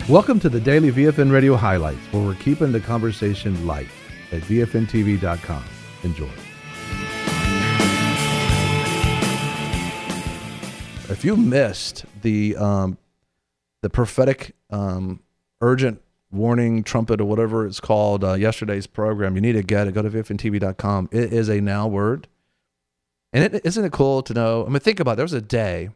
Welcome to the Daily VFN Radio Highlights, where we're keeping the conversation light at VFNTV.com. Enjoy. If you missed the prophetic urgent warning trumpet or whatever it's called, yesterday's program, you need to get it. Go to VFNTV.com. It is a now word. And isn't it cool to know? I mean, think about it. There was a day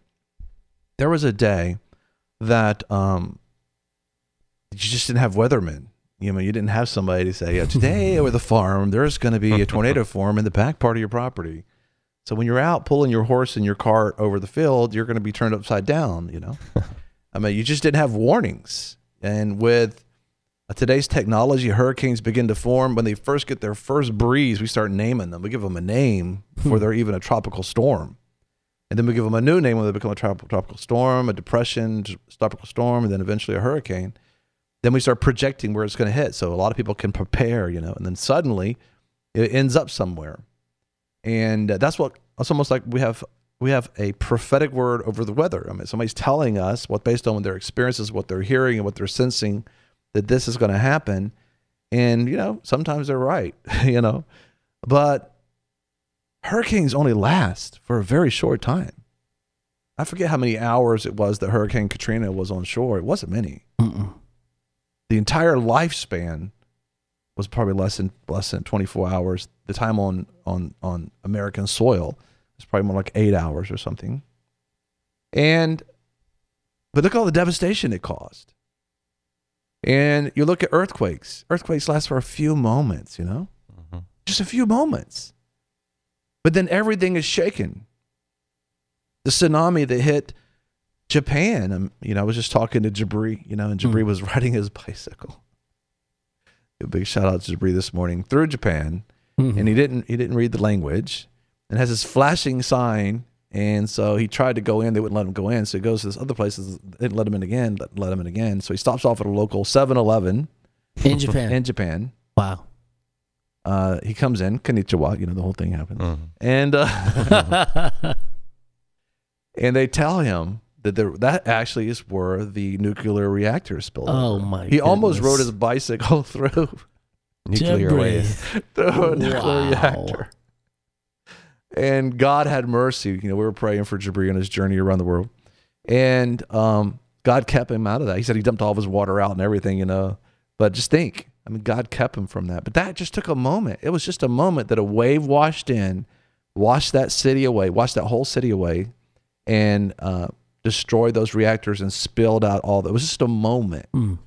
that you just didn't have weathermen. You know, you didn't have somebody to say, today over the farm, there's going to be a tornado form in the back part of your property. So when you're out pulling your horse and your cart over the field, you're going to be turned upside down, you know. I mean, you just didn't have warnings. And with today's technology, hurricanes begin to form. When they first get their first breeze, we start naming them. We give them a name before they're even a tropical storm. And then we give them a new name when they become a tropical storm, a depression, tropical storm, and then eventually a hurricane. Then we start projecting where it's going to hit. So a lot of people can prepare, you know, and then suddenly it ends up somewhere. And that's almost like we have a prophetic word over the weather. I mean, somebody's telling us based on their experiences, what they're hearing and what they're sensing, that this is going to happen. And, you know, sometimes they're right, you know, but hurricanes only last for a very short time. I forget how many hours it was that Hurricane Katrina was on shore. It wasn't many. The entire lifespan was probably less than 24 hours. The time on American soil was probably more like 8 hours or something. But look at all the devastation it caused. And you look at earthquakes. Earthquakes last for a few moments, you know, just a few moments. But then everything is shaken. The tsunami that hit Japan, you know, I was just talking to Jabri, you know, and Jabri was riding his bicycle. A big shout out to Jabri this morning through Japan, and he didn't read the language, and has this flashing sign, and so he tried to go in, they wouldn't let him go in, so he goes to this other places, they didn't let him in again, so he stops off at a local 7-Eleven in Japan. In Japan, wow. He comes in, konnichiwa, you know, the whole thing happens, and and they tell him that actually is where the nuclear reactor spilled over. Oh my! He almost rode his bicycle through nuclear reactor. And God had mercy. You know, we were praying for Jabri on his journey around the world, and God kept him out of that. He said he dumped all of his water out and everything, you know. But just think, I mean, God kept him from that. But that just took a moment. It was just a moment that a wave washed in, washed that city away, washed that whole city away, and destroyed those reactors and spilled out all that. It was just a moment.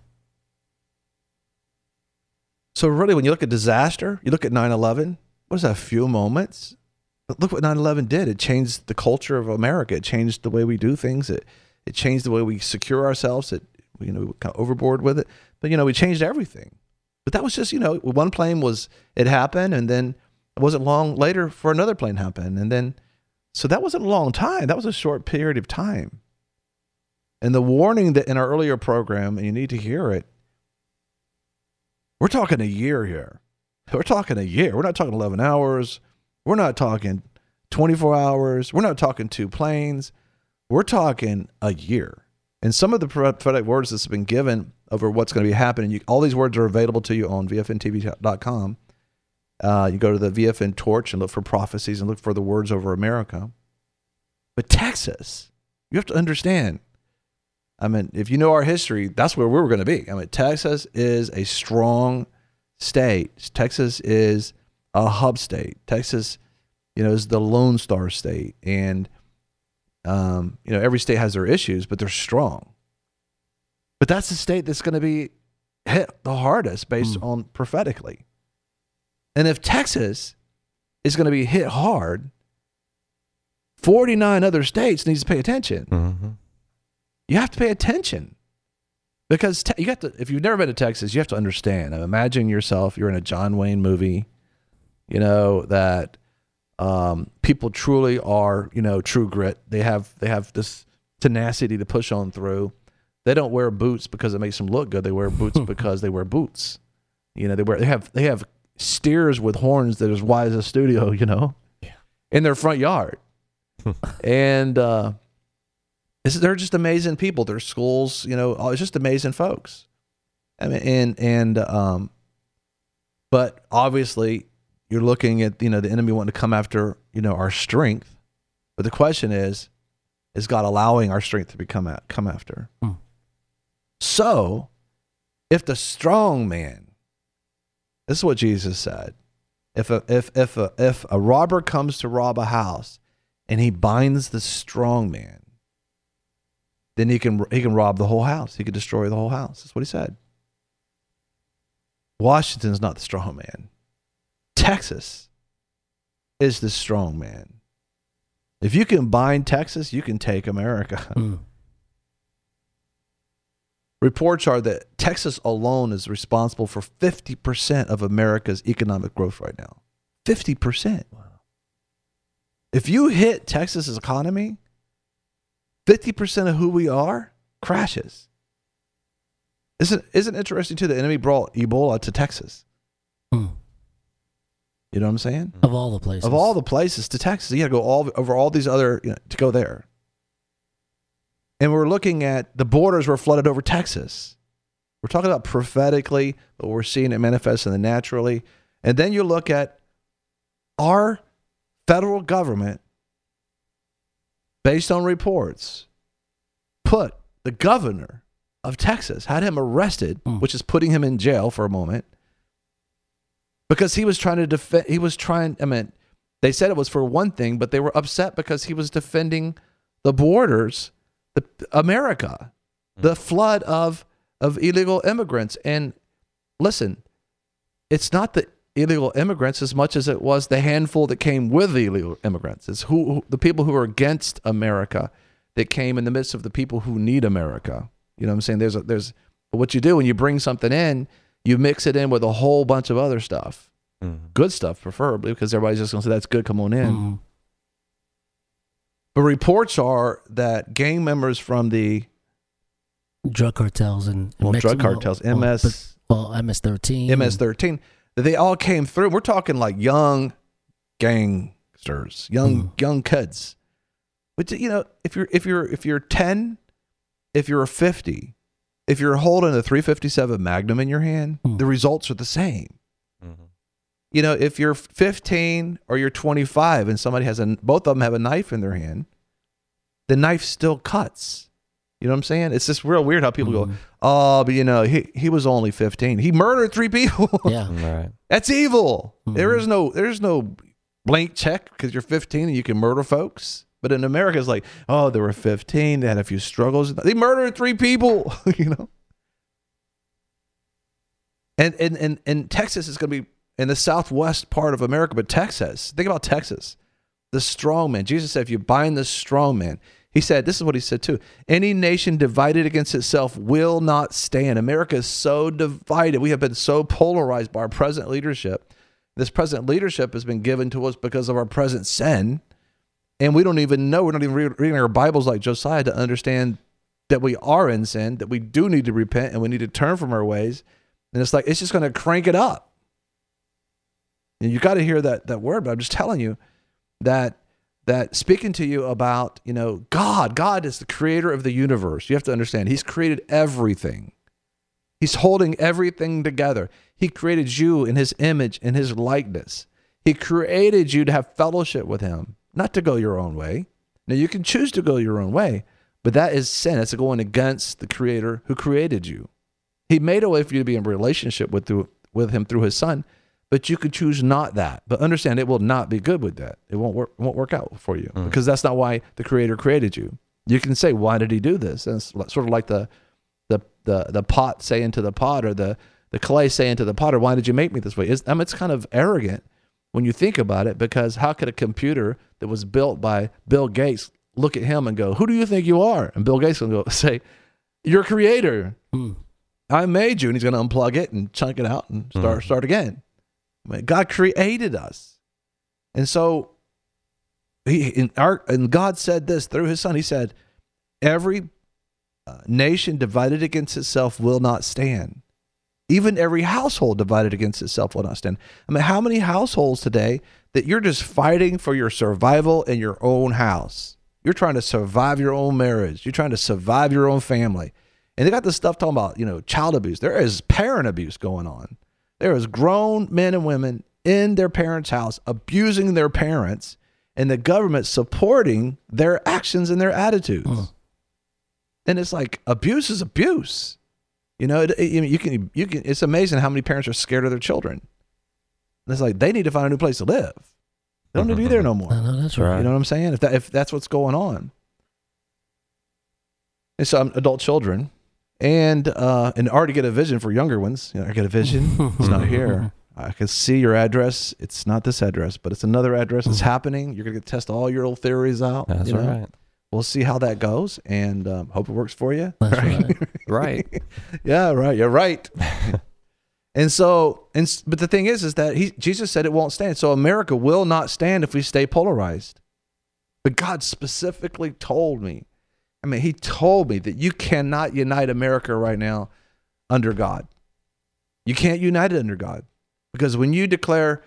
So really, when you look at disaster, you look at 9/11, what is that, a few moments? But look what 9/11 did. It changed the culture of America. It changed the way we do things. It changed the way we secure ourselves. We were kind of overboard with it. But, you know, we changed everything. But that was just, you know, one plane it happened, and then it wasn't long later for another plane happened. And then, so that wasn't a long time. That was a short period of time. And the warning that in our earlier program, and you need to hear it, we're talking a year here. We're talking a year. We're not talking 11 hours. We're not talking 24 hours. We're not talking 2 planes. We're talking a year. And some of the prophetic words that's been given over what's going to be happening, all these words are available to you on VFNTV.com. You go to the VFN Torch and look for prophecies and look for the words over America. But Texas, you have to understand, I mean, if you know our history, that's where we were going to be. I mean, Texas is a strong state. Texas is a hub state. Texas, you know, is the Lone Star state. And, you know, every state has their issues, but they're strong. But that's the state that's going to be hit the hardest based on prophetically. And if Texas is going to be hit hard, 49 other states needs to pay attention. You have to pay attention, because you got to. If you've never been to Texas, you have to understand. Imagine yourself, you're in a John Wayne movie, you know, that people truly are, you know, true grit. They have this tenacity to push on through. They don't wear boots because it makes them look good. They wear boots because they wear boots. You know, they have steers with horns that are as wide as a studio, you know, in their front yard. And They're just amazing people. Their schools, it's just amazing folks. I mean, but obviously you're looking at, the enemy wanting to come after, our strength. But the question is God allowing our strength to come after? So if the strong man, this is what Jesus said, if a robber comes to rob a house and he binds the strong man, then he can rob the whole house. He could destroy the whole house. That's what he said. Washington's not the strong man. Texas is the strong man. If you can bind Texas, you can take America. Reports are that Texas alone is responsible for 50% of America's economic growth right now. 50%. Wow. If you hit Texas's economy, 50% of who we are crashes. Isn't interesting too? The enemy brought Ebola to Texas. You know what I'm saying? Of all the places. Of all the places to Texas, you got to go over all these other to go there. And we're looking at the borders were flooded over Texas. We're talking about prophetically, but we're seeing it manifest in the naturally. And then you look at our federal government, based on reports, put the governor of Texas, had him arrested, which is putting him in jail for a moment, because he was trying to defend, they said it was for one thing, but they were upset because he was defending the borders, America, the flood of illegal immigrants. And listen, it's not the illegal immigrants as much as it was the handful that came with the illegal immigrants. It's the people who are against America that came in the midst of the people who need America. You know what I'm saying? There's what you do when you bring something in, you mix it in with a whole bunch of other stuff. Good stuff, preferably, because everybody's just going to say, that's good, come on in. But reports are that gang members from the drug cartels and drug cartels, MS-13, that they all came through. We're talking like young gangsters, young kids. But if you're 10, if you're 50, if you're holding a .357 Magnum in your hand, the results are the same. If you're 15 or you're 25 and somebody both of them have a knife in their hand, the knife still cuts. You know what I'm saying? It's just real weird how people go, oh, but he was only 15. He murdered 3 people. Yeah. Right. That's evil. There's no blank check because you're 15 and you can murder folks. But in America, it's like, oh, they were 15. They had a few struggles. They murdered 3 people, And Texas is going to be in the southwest part of America, but Texas, think about Texas, the strong man. Jesus said, if you bind the strong man, he said, this is what he said too, any nation divided against itself will not stand. America is so divided. We have been so polarized by our present leadership. This present leadership has been given to us because of our present sin. And we don't even know, we're not even reading our Bibles like Josiah to understand that we are in sin, that we do need to repent and we need to turn from our ways. And it's like, it's just going to crank it up. And you got to hear that word, but I'm just telling you that speaking to you about, God is the creator of the universe. You have to understand, he's created everything. He's holding everything together. He created you in his image and his likeness. He created you to have fellowship with him, not to go your own way. Now, you can choose to go your own way, but that is sin. It's going against the creator who created you. He made a way for you to be in relationship with him through his son, but you could choose not that. But understand, it will not be good with that. It won't work out for you because that's not why the creator created you. You can say, why did he do this? And it's sort of like the pot saying to the pot, or the clay saying to the potter, why did you make me this way? It's kind of arrogant when you think about it, because how could a computer that was built by Bill Gates look at him and go, who do you think you are? And Bill Gates will go say, your creator. I made you. And he's going to unplug it and chunk it out and start again. God created us. And so and God said this through his son. He said, every nation divided against itself will not stand. Even every household divided against itself will not stand. How many households today that you're just fighting for your survival in your own house? You're trying to survive your own marriage. You're trying to survive your own family. And they got this stuff talking about, child abuse. There is parent abuse going on. There is grown men and women in their parents' house abusing their parents, and the government supporting their actions and their attitudes. And it's like, abuse is abuse. It's amazing how many parents are scared of their children. And it's like, they need to find a new place to live. They don't need to be there no more. No, that's right. You know what I'm saying? If that's what's going on. And so adult children and already get a vision for younger ones. I get a vision. It's not here. I can see your address. It's not this address, but it's another address. It's happening. You're going to test all your old theories out. That's right. We'll see how that goes, and hope it works for you. That's right. Right. Yeah, right. You're right. But the thing is that Jesus said it won't stand. So America will not stand if we stay polarized. But God specifically told me, he told me that you cannot unite America right now under God. You can't unite it under God. Because when you declare,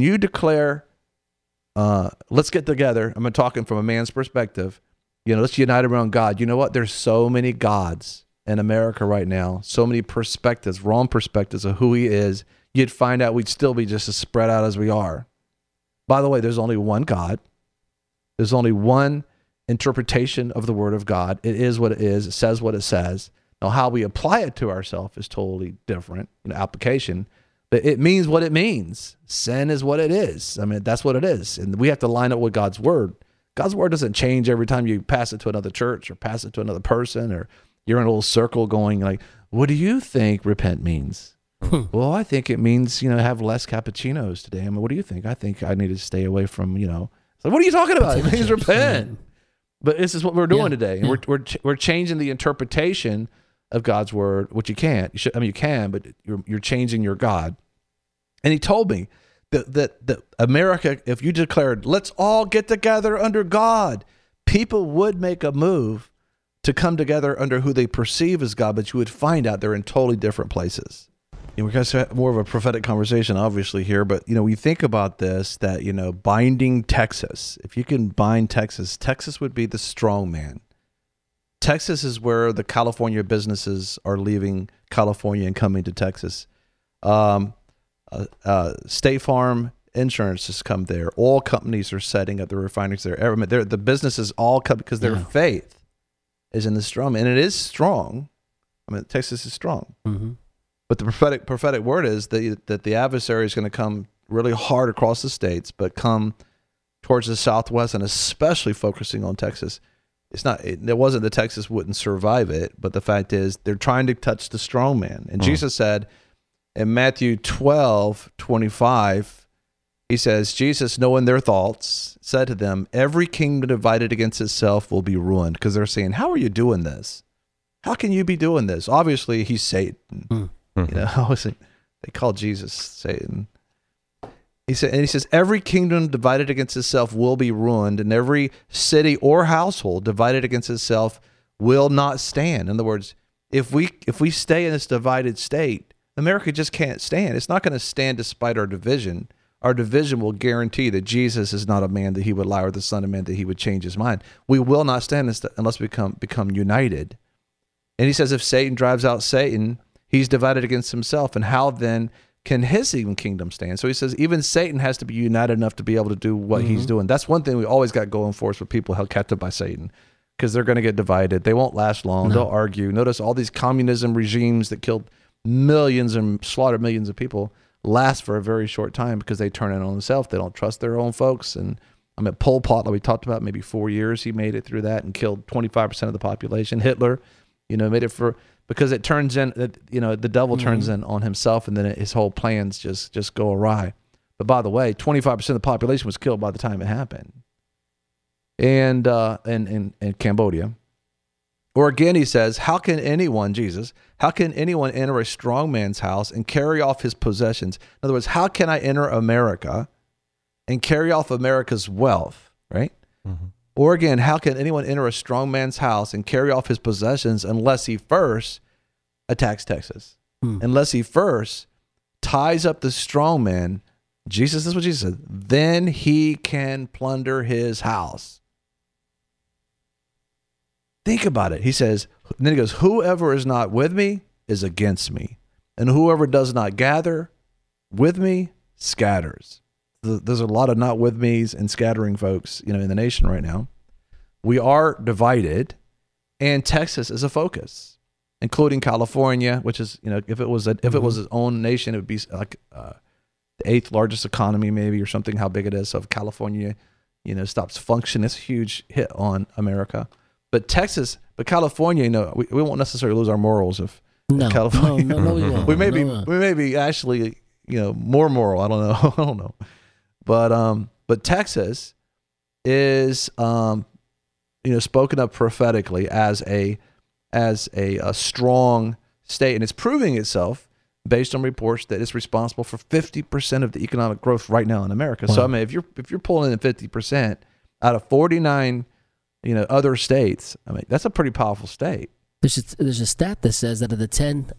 let's get together, I'm talking from a man's perspective, let's unite around God. You know what? There's so many gods in America right now, so many perspectives, wrong perspectives of who he is. You'd find out we'd still be just as spread out as we are. By the way, there's only one God. There's only one interpretation of the word of God. It is what it is. It says what it says. Now, how we apply it to ourselves is totally different, application. But it means what it means. Sin is what it is. That's what it is. And we have to line up with God's word. God's word doesn't change every time you pass it to another church or pass it to another person, or you're in a little circle going like, what do you think repent means? Well, I think it means, have less cappuccinos today. What do you think? I think I need to stay away from, So what are you talking about? It means repent. But this is what we're doing today. And we're changing the interpretation of God's word, which you can't. You can, but you're changing your God. And he told me that America, if you declared, let's all get together under God, people would make a move to come together under who they perceive as God, but you would find out they're in totally different places. We're going to have more of a prophetic conversation, obviously, here, but, we think about this, that, binding Texas. If you can bind Texas, Texas would be the strong man. Texas is where the California businesses are leaving California and coming to Texas. State Farm Insurance has come there. Oil companies are setting up the refineries there. The businesses all come because their faith is in the strong man. And it is strong. Texas is strong. Mm-hmm. But the prophetic word is that the adversary is going to come really hard across the states, but come towards the Southwest and especially focusing on Texas. It wasn't that Texas wouldn't survive it, but the fact is they're trying to touch the strong man. And Jesus said in Matthew 12:25, he says, Jesus, knowing their thoughts, said to them, every kingdom divided against itself will be ruined. Because they're saying, how are you doing this? How can you be doing this? Obviously, he's Satan. They call Jesus Satan. He says, every kingdom divided against itself will be ruined, and every city or household divided against itself will not stand. In other words, if we stay in this divided state, America just can't stand. It's not going to stand despite our division. Our division will guarantee that Jesus is not a man that he would lie, or the Son of Man that he would change his mind. We will not stand unless we become united. And he says, if Satan drives out Satan, he's divided against himself. And how then can his even kingdom stand? So he says even Satan has to be united enough to be able to do what he's doing. That's one thing we always got going for us with people held captive by Satan, because they're going to get divided. They won't last long. No. They'll argue. Notice all these communism regimes that killed millions and slaughtered millions of people last for a very short time because they turn in on themselves. They don't trust their own folks. And Pol Pot, like we talked about, maybe 4 years he made it through that and killed 25% of the population. Hitler, made it because it turns in, the devil turns in on himself, and then his whole plans just go awry. But by the way, 25% of the population was killed by the time it happened. And in Cambodia. Or again, he says, how can anyone enter a strong man's house and carry off his possessions? In other words, how can I enter America and carry off America's wealth, right? Mm-hmm. Or again, how can anyone enter a strong man's house and carry off his possessions unless he first attacks Texas? Unless he first ties up the strong man. This is what Jesus said. Then he can plunder his house. Think about it. He says, and then he goes, whoever is not with me is against me, and whoever does not gather with me scatters. There's a lot of not with me's and scattering folks, in the nation right now. We are divided, and Texas is a focus, including California, which is, if it was its own nation, it would be like the 8th largest economy, maybe, or something. How big it is. So if California, stops functioning, it's a huge hit on America. But California, we won't necessarily lose our morals if California. No, we won't. we may be actually, more moral. I don't know. But Texas is, spoken of prophetically as a strong state, and it's proving itself based on reports that it's responsible for 50% of the economic growth right now in America. Wow. So I mean, if you're pulling in 50% out of 49, other states, I mean, that's a pretty powerful state. There's a stat that says that of the 10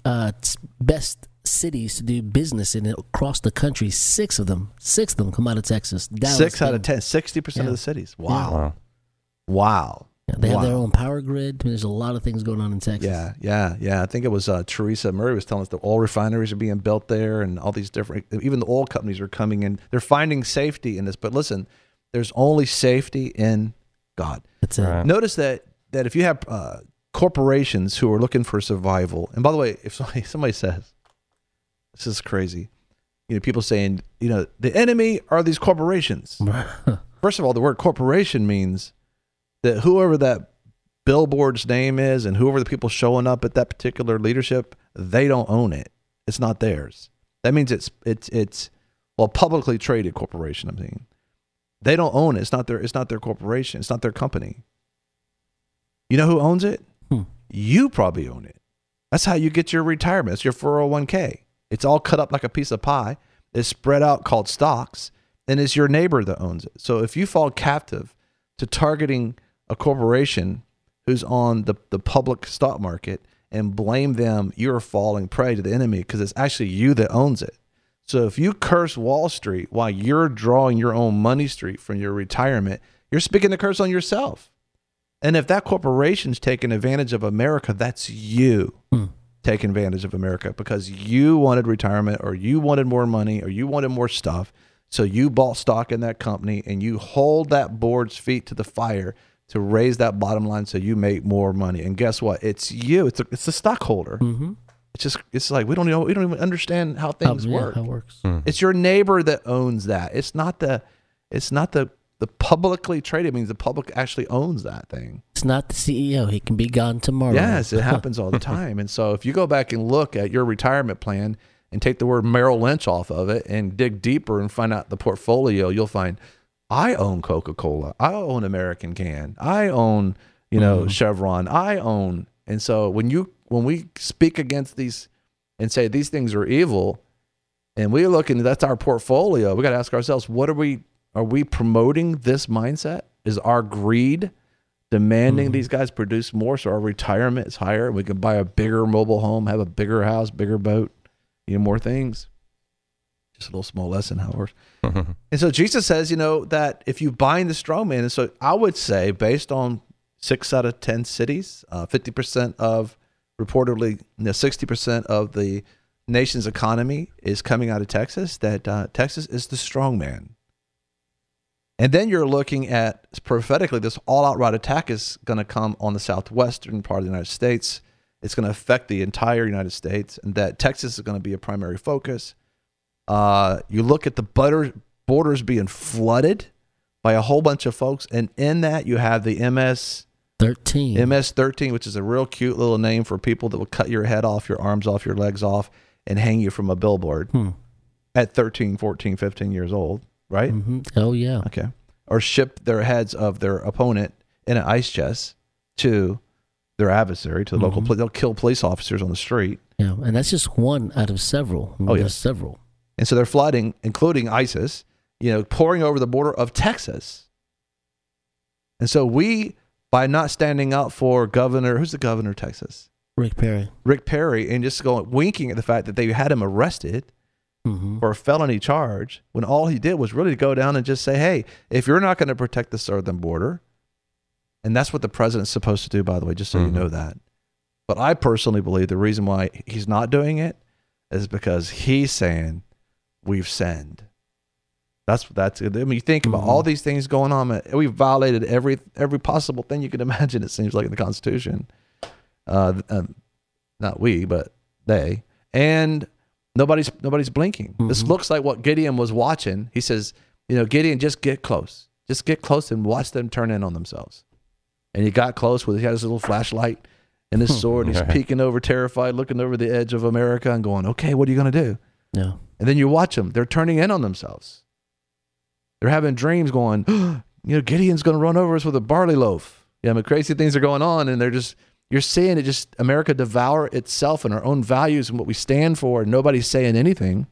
best cities to do business in across the country, six of them come out of Texas. Dallas, 6 out of 10, 60% of the cities. Wow. Wow. Yeah, they have their own power grid. I mean, there's a lot of things going on in Texas. Yeah. I think it was Teresa Murray was telling us that oil refineries are being built there, and all these different, even the oil companies are coming in. They're finding safety in this. But listen, there's only safety in God. That's it. Right. Notice that if you have corporations who are looking for survival, and by the way, if somebody says, this is crazy, people saying, the enemy are these corporations. First of all, the word corporation means that whoever that billboard's name is and whoever the people showing up at that particular leadership, they don't own it. It's not theirs. That means it's publicly traded corporation. I'm saying they don't own it. It's not their corporation. It's not their company. You know who owns it? You probably own it. That's how you get your retirement. It's your 401k. It's all cut up like a piece of pie. It's spread out called stocks, and it's your neighbor that owns it. So if you fall captive to targeting a corporation who's on the public stock market and blame them, you're falling prey to the enemy because it's actually you that owns it. So if you curse Wall Street while you're drawing your own money street from your retirement, you're speaking the curse on yourself. And if that corporation's taking advantage of America, that's you taking advantage of America because you wanted retirement or you wanted more money or you wanted more stuff. So you bought stock in that company and you hold that board's feet to the fire to raise that bottom line so you make more money. And guess what? It's you. It's the stockholder. Mm-hmm. It's like we don't even understand how things work. How it works. It's your neighbor that owns that. It's not the publicly traded. It means the public actually owns that thing. It's not the CEO. He can be gone tomorrow. Yes, it happens all the time. And so if you go back and look at your retirement plan and take the word Merrill Lynch off of it and dig deeper and find out the portfolio, you'll find I own Coca-Cola. I own American Can. I own, Chevron. I own. And so when we speak against these and say these things are evil, and we look and that's our portfolio, we got to ask ourselves, are we promoting this mindset? Is our greed demanding these guys produce more so our retirement is higher and we can buy a bigger mobile home, have a bigger house, bigger boat, more things? Just a little small lesson how it works. And so Jesus says, that if you bind the strong man, and so I would say based on 6 out of 10 cities, 50% of reportedly 60% of the nation's economy is coming out of Texas, that Texas is the strong man. And then you're looking at prophetically, this all-out attack is going to come on the southwestern part of the United States. It's going to affect the entire United States, and that Texas is going to be a primary focus. You look at the borders being flooded by a whole bunch of folks, and in that you have the MS-13, which is a real cute little name for people that will cut your head off, your arms off, your legs off, and hang you from a billboard at 13, 14, 15 years old, right? Mm-hmm. Oh, yeah. Okay. Or ship their heads of their opponent in an ice chest to their adversary, to the local police. They'll kill police officers on the street. Yeah, and that's just one out of several. There's several. And so they're flooding, including ISIS, pouring over the border of Texas. And so we, by not standing up for who's the governor of Texas? Rick Perry, and just winking at the fact that they had him arrested for a felony charge, when all he did was really go down and just say, hey, if you're not going to protect the southern border, And that's what the president's supposed to do, by the way, just so you know that. But I personally believe the reason why he's not doing it is because he's saying we've sinned. That's. I mean, you think about all these things going on. Man, we've violated every possible thing you can imagine. It seems like in the Constitution. Not we, but they. And nobody's blinking. This looks like what Gideon was watching. He says, Gideon, just get close. Just get close and watch them turn in on themselves. And he got close he had his little flashlight and his sword. And he's peeking over, terrified, looking over the edge of America and going, okay, what are you going to do? Yeah. And then you watch them. They're turning in on themselves. They're having dreams going, Gideon's going to run over us with a barley loaf. Crazy things are going on. And you're seeing it just, America devour itself and our own values and what we stand for. And nobody's saying anything.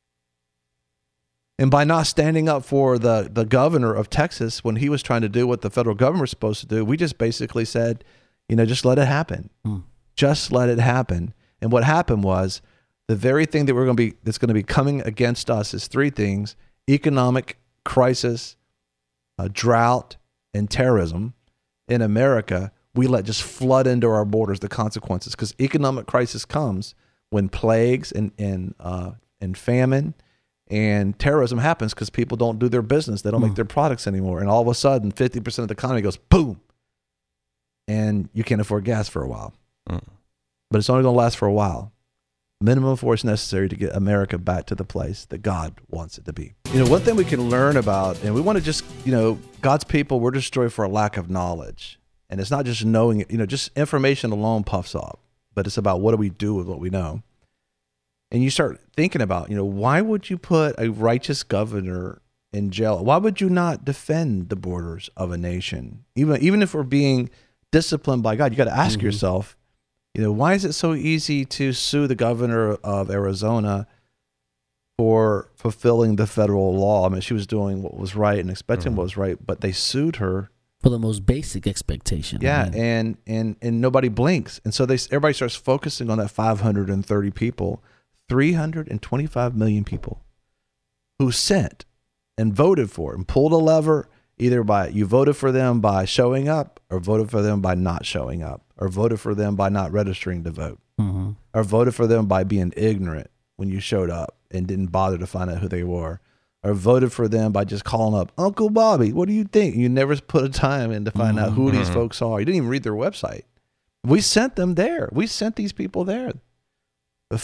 And by not standing up for the governor of Texas when he was trying to do what the federal government was supposed to do, we just basically said, just let it happen. Just let it happen. And what happened was the very thing that that's going to be coming against us is three things: economic crisis, drought, and terrorism. In America, we let just flood into our borders the consequences, because economic crisis comes when plagues and famine and terrorism happens because people don't do their business. They don't make their products anymore. And all of a sudden, 50% of the economy goes boom. And you can't afford gas for a while. But it's only going to last for a while. Minimum force necessary to get America back to the place that God wants it to be. One thing we can learn about, and we want to just, God's people, we're destroyed for a lack of knowledge. And it's not just knowing it, just information alone puffs up, but it's about what do we do with what we know. And you start thinking about, why would you put a righteous governor in jail? Why would you not defend the borders of a nation? Even if we're being disciplined by God, you got to ask yourself, why is it so easy to sue the governor of Arizona for fulfilling the federal law? I mean, she was doing what was right and expecting what was right, but they sued her for the most basic expectation. Yeah, and nobody blinks. And so everybody starts focusing on that 530 people, 325 million people who sent and voted for and pulled a lever, either by you voted for them by showing up, or voted for them by not showing up, or voted for them by not registering to vote, or voted for them by being ignorant when you showed up and didn't bother to find out who they were, or voted for them by just calling up, Uncle Bobby, what do you think? You never put a time in to find out who these folks are. You didn't even read their website. We sent them there. We sent these people there. The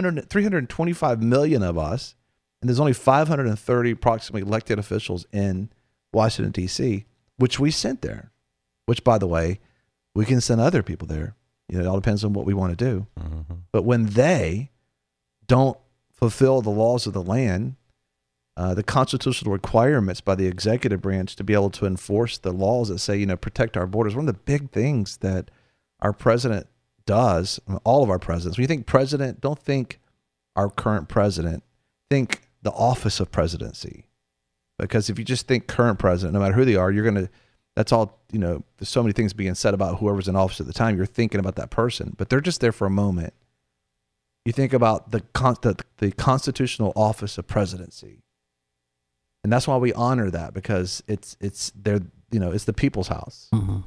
325 million of us, and there's only 530 approximately elected officials in Washington, D.C., which we sent there, which, by the way, we can send other people there. It all depends on what we want to do. But when they don't fulfill the laws of the land, the constitutional requirements by the executive branch to be able to enforce the laws that say, protect our borders. One of the big things that our president does, all of our presidents, when you think president, don't think our current president, think the office of presidency. Because if you just think current president, no matter who they are, that's all, there's so many things being said about whoever's in office at the time. You're thinking about that person, but they're just there for a moment. You think about the constitutional office of presidency. And that's why we honor that, because it's the people's house.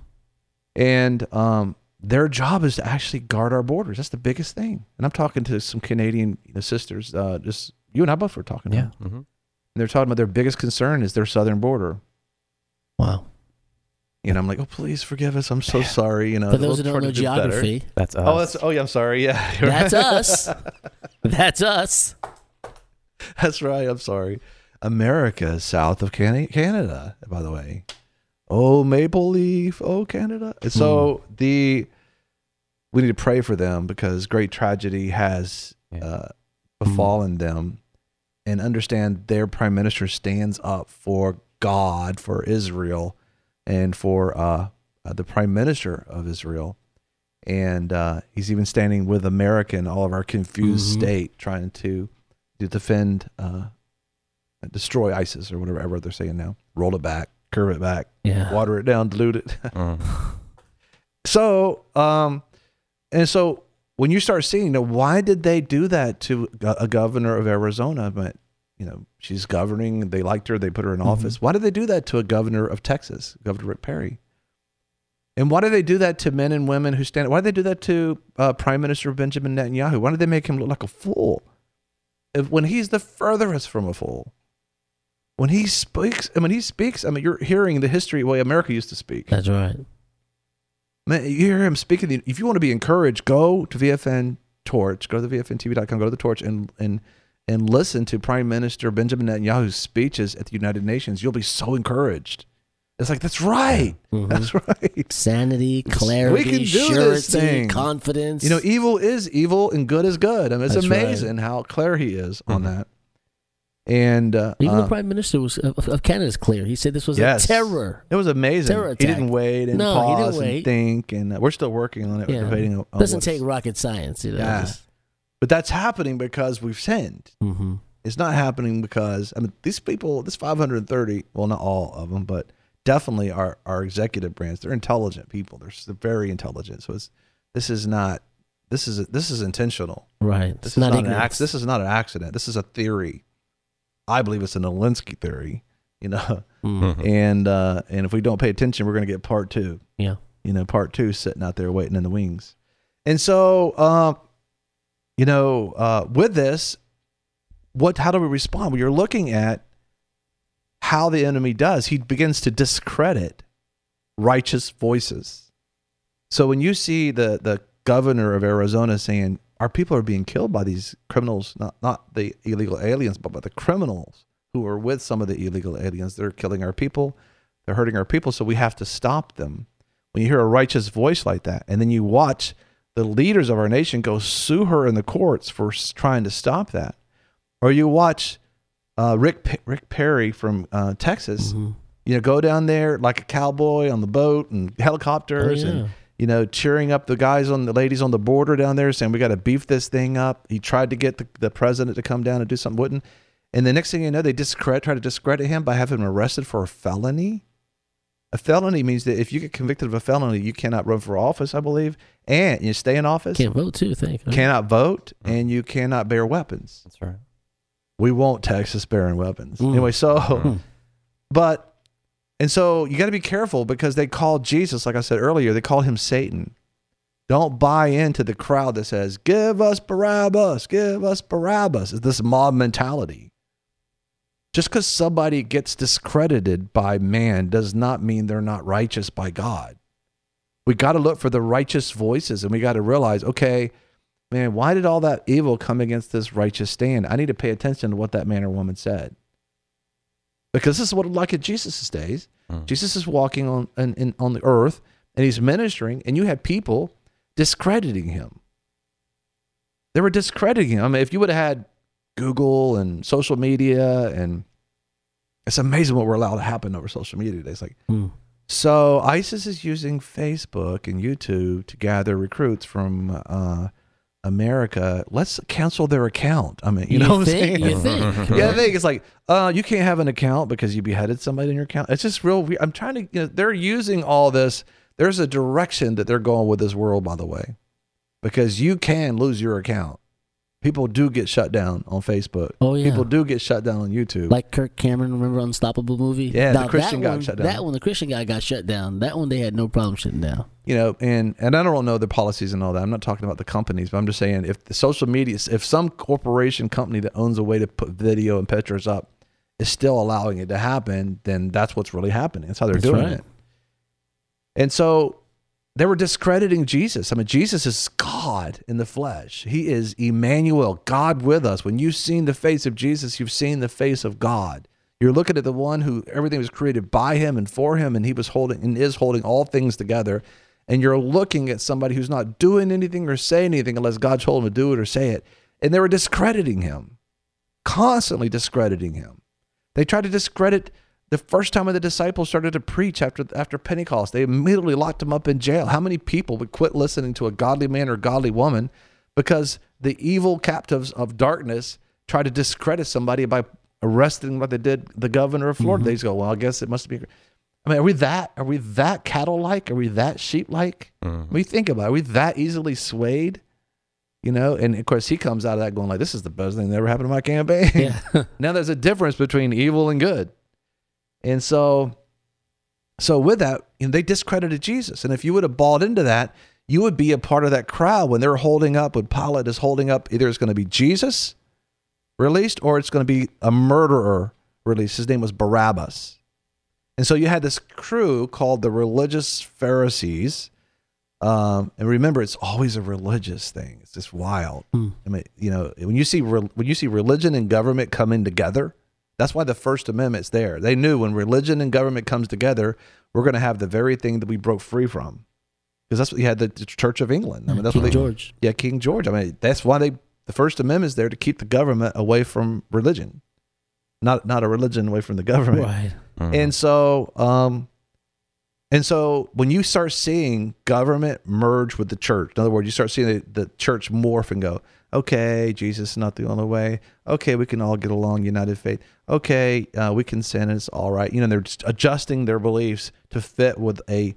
And their job is to actually guard our borders. That's the biggest thing. And I'm talking to some Canadian sisters, just you and I both were talking to them. And they're talking about their biggest concern is their southern border. Wow. I'm like, oh, please forgive us. I'm so sorry. For those who don't know geography. That's us. Yeah, I'm sorry. Yeah. That's us. That's us. That's right. I'm sorry. America is south of Canada, by the way. Oh, Maple Leaf. Oh, Canada. And so we need to pray for them, because great tragedy has befallen them, and understand their prime minister stands up for God, for Israel, and for the prime minister of Israel. And he's even standing with America in all of our confused state, trying to defend, destroy ISIS or whatever they're saying now. Roll it back, curve it back, water it down, dilute it. So when you start seeing, why did they do that to a governor of Arizona? But she's governing, they liked her, they put her in office. Why did they do that to a governor of Texas, Governor Rick Perry? And why do they do that to men and women who stand? Why do they do that to Prime Minister Benjamin Netanyahu? Why do they make him look like a fool? When he's the furthest from a fool. When he speaks, you're hearing the history way America used to speak. That's right. Man, you hear him speaking. If you want to be encouraged, go to VFN Torch, go to the VFNTV.com, go to the Torch, and listen to Prime Minister Benjamin Netanyahu's speeches at the United Nations. You'll be so encouraged. It's like, that's right. Mm-hmm. That's right. Sanity, clarity, we can do surety, this thing. confidence. Evil is evil and good is good. I mean, it's That's amazing how clear he is on that. And even the Prime Minister of Canada is clear. He said this was a terror. It was amazing. Terror He attack. didn't wait and No, he pause didn't wait. and think. And we're still working on it. Yeah. We're debating on Doesn't what's- take rocket science. Yeah. Just- But that's happening because we've sinned. Mhm. It's not happening because, these people, this 530, well, not all of them, but definitely our executive branch, they're intelligent people. They're very intelligent. So this is intentional. Right. This It's is not not an ignorance. accident. This is not an accident. This is a theory. I believe it's an Alinsky theory, Mhm. and if we don't pay attention, we're going to get part 2. Yeah. Part 2 sitting out there waiting in the wings. And so, with this, how do we respond? Well, you're looking at how the enemy does. He begins to discredit righteous voices. So when you see the governor of Arizona saying, our people are being killed by these criminals, not the illegal aliens, but by the criminals who are with some of the illegal aliens. They're killing our people. They're hurting our people. So we have to stop them. When you hear a righteous voice like that, and then you watch the leaders of our nation go sue her in the courts for trying to stop that, or you watch Rick Perry from Texas, go down there like a cowboy on the boat and helicopters and cheering up the ladies on the border down there, saying we got to beef this thing up. He tried to get the president to come down and do something, wouldn't. And the next thing you know, they try to discredit him by having him arrested for a felony. A felony means that if you get convicted of a felony, you cannot run for office, I believe, and you stay in office. Can't vote too, Cannot vote, and you cannot bear weapons. That's right. We won't Texas bearing weapons. Anyway, so, and so you got to be careful because they call Jesus, like I said earlier, they call him Satan. Don't buy into the crowd that says, give us Barabbas, give us Barabbas. It's this mob mentality. Just because somebody gets discredited by man does not mean they're not righteous by God. We got to look for the righteous voices, and we got to realize, okay, man, why did all that evil come against this righteous stand? I need to pay attention to what that man or woman said. Because this is what it's like at Jesus' days. Jesus is walking on the earth, and he's ministering, and you had people discrediting him. They were discrediting him. If you would have had Google and social media, and it's amazing what we're allowed to happen over social media today. It's like, so ISIS is using Facebook and YouTube to gather recruits from America. Let's cancel their account. You know what I'm saying? You think? Yeah, I think it's like, you can't have an account because you beheaded somebody in your account. It's just real weird. I'm trying to, they're using all this. There's a direction that they're going with this world, by the way, because you can lose your account. People do get shut down on Facebook. Oh, yeah. People do get shut down on YouTube. Like Kirk Cameron, remember Unstoppable movie? Yeah, the Christian guy got shut down. That one, the Christian guy got shut down. That one, they had no problem shutting down. And I don't know the policies and all that. I'm not talking about the companies, but I'm just saying if the social media, if some corporation company that owns a way to put video and pictures up is still allowing it to happen, then that's what's really happening. That's how they're doing it. And so they were discrediting Jesus. Jesus is God in the flesh. He is Emmanuel, God with us. When you've seen the face of Jesus, you've seen the face of God. You're looking at the one who everything was created by him and for him, and he was holding and is holding all things together. And you're looking at somebody who's not doing anything or saying anything unless God told him to do it or say it. And they were discrediting him, constantly discrediting him. They tried to discredit the first time when the disciples started to preach after Pentecost. They immediately locked him up in jail. How many people would quit listening to a godly man or godly woman because the evil captives of darkness tried to discredit somebody by arresting what they did the governor of Florida? They just go, well, I guess it must be. Are we that cattle-like? Are we that sheep-like? We think about it. Are we that easily swayed? And of course he comes out of that going like, this is the best thing that ever happened to my campaign. Yeah. Now there's a difference between evil and good. And so with that, they discredited Jesus. And if you would have bought into that, you would be a part of that crowd when they're holding up, when Pilate is holding up, either it's going to be Jesus released or it's going to be a murderer released. His name was Barabbas. And so you had this crew called the religious Pharisees. And remember, it's always a religious thing. It's just wild. I mean, when you see religion and government coming together, that's why the First Amendment's there. They knew when religion and government comes together, we're going to have the very thing that we broke free from. Because that's what you had the Church of England. I mean, that's King George. Yeah, King George. I mean, that's why the First Amendment is there to keep the government away from religion, not a religion away from the government. Right. And so when you start seeing government merge with the church, in other words, you start seeing the church morph and go, okay, Jesus is not the only way. Okay, we can all get along, united faith. Okay, we can sin and it's all right. They're just adjusting their beliefs to fit with a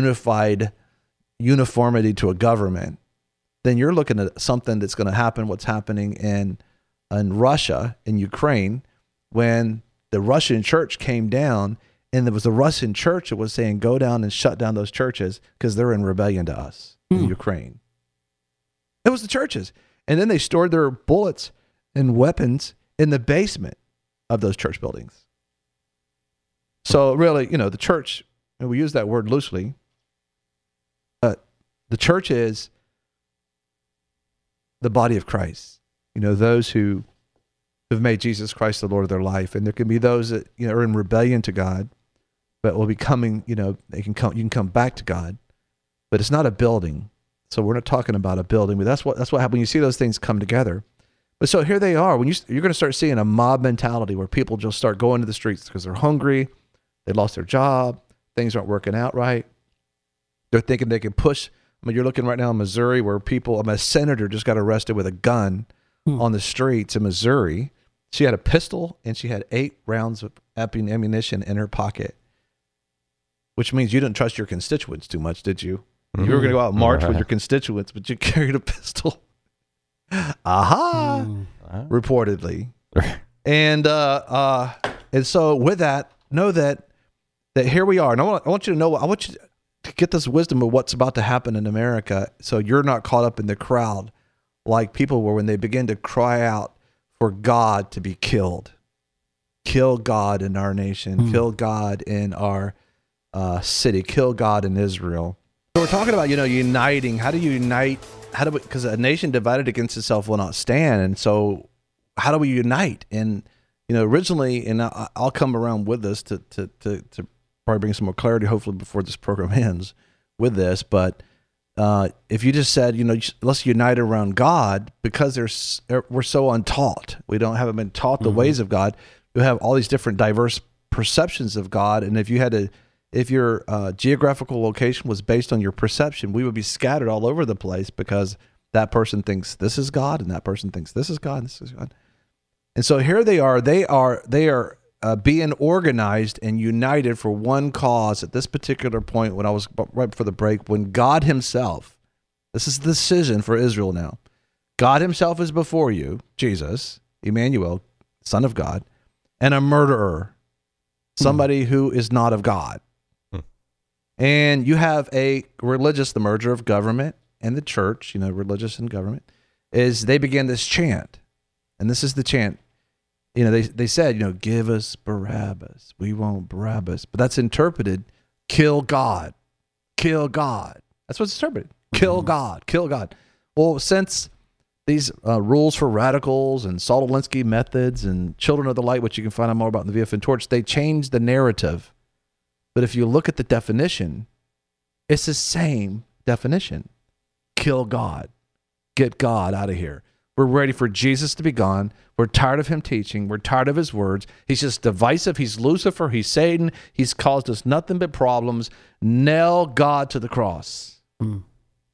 uniformity to a government. Then you're looking at something that's going to happen, what's happening in Russia, in Ukraine, when the Russian church came down, and there was a Russian church that was saying, go down and shut down those churches because they're in rebellion to us in Ukraine. It was the churches. And then they stored their bullets and weapons in the basement of those church buildings. So really, the church, and we use that word loosely, the church is the body of Christ. Those who have made Jesus Christ the Lord of their life. And there can be those that are in rebellion to God, but will be coming, you can come back to God. But it's not a building. So we're not talking about a building, but that's what happens when you see those things come together. But so here they are. When you're going to start seeing a mob mentality where people just start going to the streets because they're hungry, they lost their job, things aren't working out right. They're thinking they can push. I mean, you're looking right now in Missouri where a senator just got arrested with a gun on the streets in Missouri. She had a pistol and she had 8 rounds of ammunition in her pocket, which means you didn't trust your constituents too much, did you? You were going to go out and march with your constituents, but you carried a pistol. Reportedly. And so with that, know that here we are. And I want you to know, I want you to get this wisdom of what's about to happen in America so you're not caught up in the crowd like people were when they begin to cry out for God to be killed. Kill God in our nation. Kill God in our city. Kill God in Israel. So we're talking about, uniting. How do you unite? Because a nation divided against itself will not stand. And so how do we unite? And, originally, and I'll come around with this to probably bring some more clarity, hopefully before this program ends with this. But if you just said, let's unite around God, because we're so untaught. We haven't been taught the ways of God. You have all these different diverse perceptions of God. And if your geographical location was based on your perception, we would be scattered all over the place because that person thinks this is God and that person thinks this is God and this is God. And so here they are being organized and united for one cause at this particular point when I was right before the break, when God himself, this is the decision for Israel now. God himself is before you, Jesus, Emmanuel, Son of God, and a murderer, somebody who is not of God. And you have the merger of government and the church, religious and government, is they begin this chant. And this is the chant. They said, give us Barabbas. We want Barabbas. But that's interpreted, kill God. Kill God. That's what's interpreted. Kill God. Kill God. Well, since these rules for radicals and Saul Alinsky methods and Children of the Light, which you can find out more about in the VFN Torch, they changed the narrative. But if you look at the definition, it's the same definition. Kill God. Get God out of here. We're ready for Jesus to be gone. We're tired of him teaching. We're tired of his words. He's just divisive. He's Lucifer. He's Satan. He's caused us nothing but problems. Nail God to the cross. And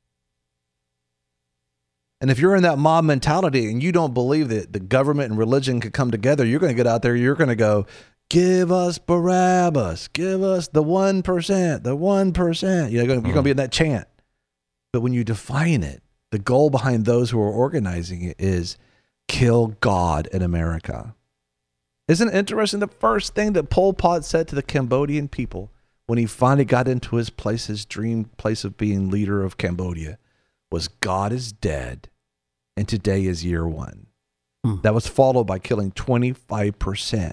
if you're in that mob mentality and you don't believe that the government and religion could come together, you're going to get out there. You're going to go, give us Barabbas. Give us the 1%, the 1%. You're going to be in that chant. But when you define it, the goal behind those who are organizing it is kill God in America. Isn't it interesting? The first thing that Pol Pot said to the Cambodian people when he finally got into his place, his dream place of being leader of Cambodia, was God is dead, and today is year one. That was followed by killing 25%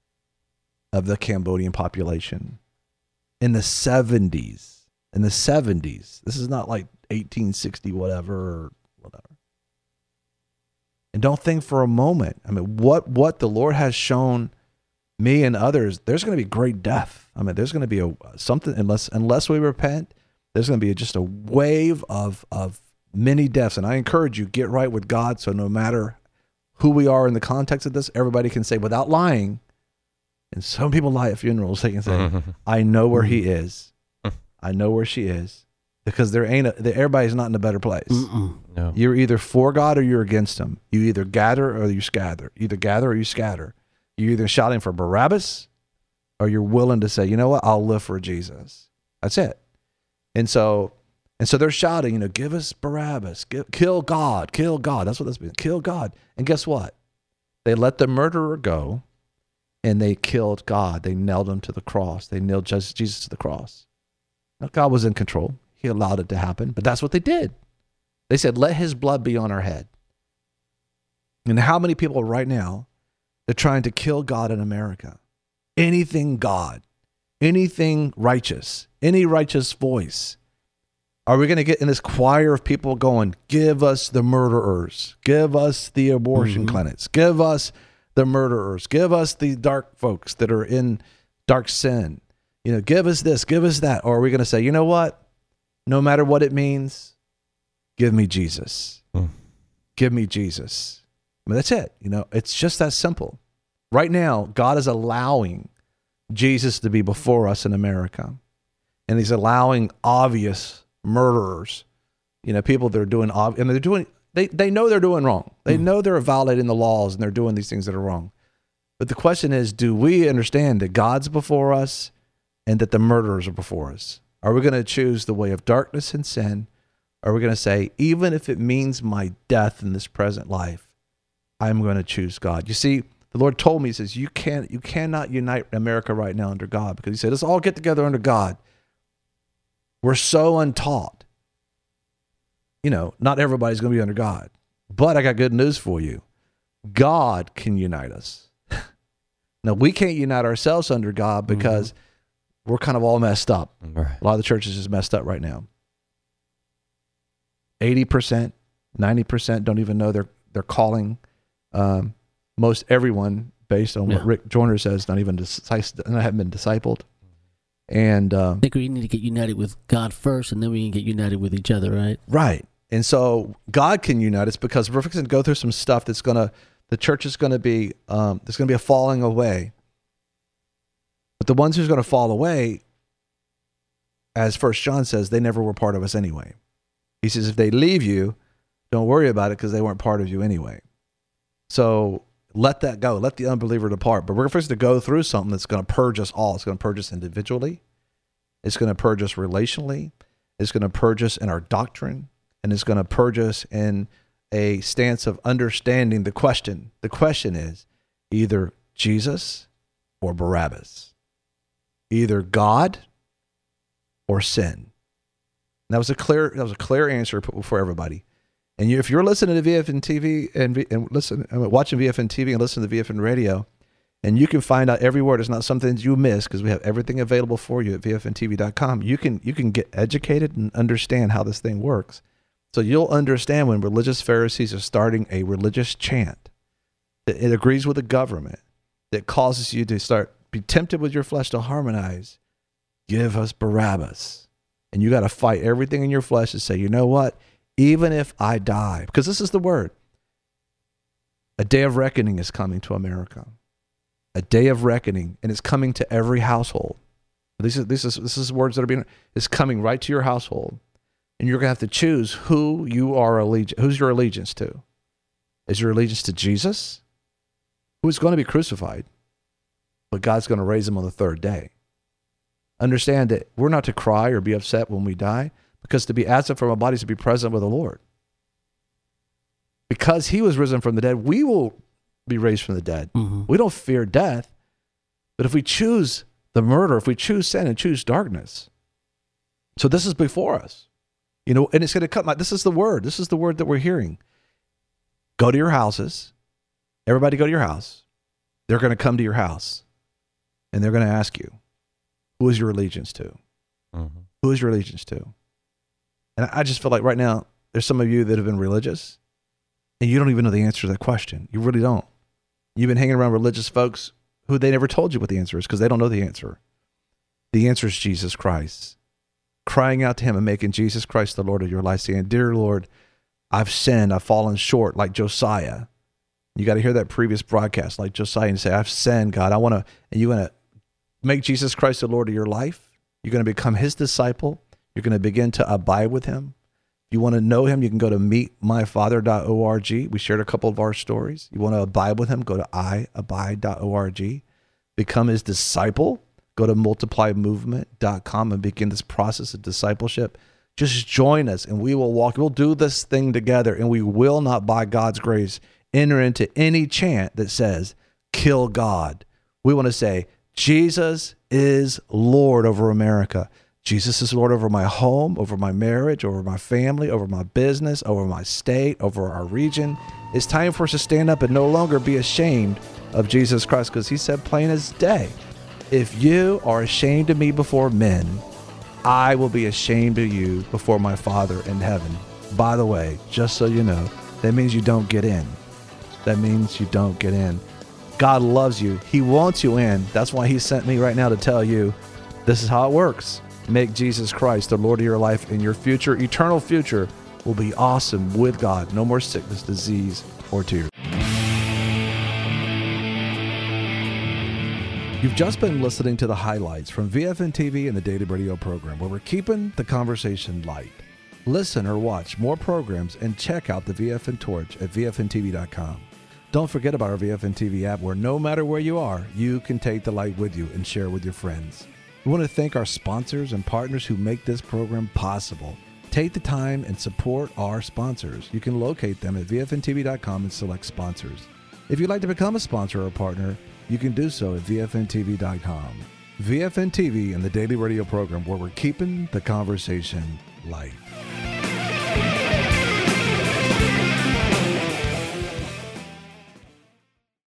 of the Cambodian population in the 70s. In the 70s. This is not like 1860 whatever or whatever. And don't think for a moment. I mean, what the Lord has shown me and others, there's going to be great death. I mean, there's going to be something, unless we repent, there's going to be just a wave of many deaths. And I encourage you, get right with God, so no matter who we are in the context of this, everybody can say without lying, and some people lie at funerals, they can say, I know where he is. I know where she is. Because everybody's not in a better place. No. You're either for God or you're against him. You either gather or you scatter. Either gather or you scatter. You're either shouting for Barabbas or you're willing to say, you know what, I'll live for Jesus. That's it. And so they're shouting, give us Barabbas, kill God, kill God. That's what that's been, kill God. And guess what? They let the murderer go, and they killed God. They nailed him to the cross. They nailed Jesus to the cross. Now, God was in control. He allowed it to happen, but that's what they did. They said, let his blood be on our head. And how many people right now, they're trying to kill God in America? Anything God, anything righteous, any righteous voice. Are we going to get in this choir of people going, give us the murderers, give us the abortion clinics, give us the murderers, give us the dark folks that are in dark sin, give us this, give us that? Or are we going to say, you know what? No matter what it means, give me Jesus. Give me Jesus. I mean, that's it. It's just that simple. Right now, God is allowing Jesus to be before us in America. And he's allowing obvious murderers, people that are doing, and they're doing, they know they're doing wrong. They know they're violating the laws and they're doing these things that are wrong. But the question is, do we understand that God's before us and that the murderers are before us? Are we going to choose the way of darkness and sin? Or are we going to say, even if it means my death in this present life, I'm going to choose God? You see, the Lord told me, he says, you cannot unite America right now under God, because he said, let's all get together under God. We're so untaught. Not everybody's going to be under God. But I got good news for you. God can unite us. Now, we can't unite ourselves under God because we're kind of all messed up. Right. A lot of the churches is messed up right now. 80%, 90% don't even know they're calling. Most everyone, based on what Rick Joyner says, not haven't been discipled. And I think we need to get united with God first, and then we can get united with each other, right? Right. And so God can unite us, because we're going to go through some stuff the church is going to be, there's going to be a falling away. But the ones who's going to fall away, as 1 John says, they never were part of us anyway. He says, if they leave you, don't worry about it, because they weren't part of you anyway. So let that go. Let the unbeliever depart. But we're first to go through something that's going to purge us all. It's going to purge us individually. It's going to purge us relationally. It's going to purge us in our doctrine. And it's going to purge us in a stance of understanding the question. The question is either Jesus or Barabbas. Either God or sin. And that was a clear answer for everybody. And if you're listening to VFN TV and watching VFN TV and listening to VFN radio, and you can find out every word, it's not something you miss, because we have everything available for you at VFNTV.com. You can get educated and understand how this thing works. So you'll understand when religious Pharisees are starting a religious chant that it agrees with the government, that causes you to be tempted with your flesh to harmonize. Give us Barabbas. And you got to fight everything in your flesh to say, you know what? Even if I die, because this is the word, a day of reckoning is coming to America. A day of reckoning, and it's coming to every household. This is words that are being, it's coming right to your household. And you're going to have to choose who's your allegiance to. Is your allegiance to Jesus, who is going to be crucified, but God's going to raise him on the third day? Understand that we're not to cry or be upset when we die, because to be absent from our bodies to be present with the Lord. Because he was risen from the dead, we will be raised from the dead. Mm-hmm. We don't fear death, but if we choose the murder if we choose sin and choose darkness. So this is before us, you know, and it's going to come. This is the word. This is the word that we're hearing. Go to your houses. Everybody go to your house. They're going to come to your house and they're going to ask you, who is your allegiance to? Mm-hmm. Who is your allegiance to? And I just feel like right now, there's some of you that have been religious and you don't even know the answer to that question. You really don't. You've been hanging around religious folks who they never told you what the answer is because they don't know the answer. The answer is Jesus Christ. Crying out to him and making Jesus Christ the Lord of your life, saying, dear Lord, I've sinned, I've fallen short, like Josiah. You got to hear that previous broadcast, like Josiah, and say, I've sinned, God. And you want to make Jesus Christ the Lord of your life. You're going to become his disciple. You're going to begin to abide with him. If you want to know him, you can go to meetmyfather.org. We shared a couple of our stories. You want to abide with him, go to iabide.org. Become his disciple. Go to multiplymovement.com and begin this process of discipleship. Just join us and we will walk. We'll do this thing together and we will not, by God's grace, enter into any chant that says, kill God. We want to say, Jesus is Lord over America. Jesus is Lord over my home, over my marriage, over my family, over my business, over my state, over our region. It's time for us to stand up and no longer be ashamed of Jesus Christ, because he said plain as day, if you are ashamed of me before men, I will be ashamed of you before my Father in heaven. By the way, just so you know, that means you don't get in. That means you don't get in. God loves you. He wants you in. That's why he sent me right now to tell you this is how it works. Make Jesus Christ the Lord of your life, and your future, eternal future, will be awesome with God. No more sickness, disease, or tears. You've just been listening to the highlights from VFN TV and the Daily Radio program, where we're keeping the conversation light. Listen or watch more programs and check out the VFN Torch at VFNTV.com. Don't forget about our VFN TV app, where no matter where you are, you can take the light with you and share with your friends. We want to thank our sponsors and partners who make this program possible. Take the time and support our sponsors. You can locate them at VFNTV.com and select sponsors. If you'd like to become a sponsor or a partner, you can do so at VFNTV.com. VFN TV and the Daily Radio program, where we're keeping the conversation light.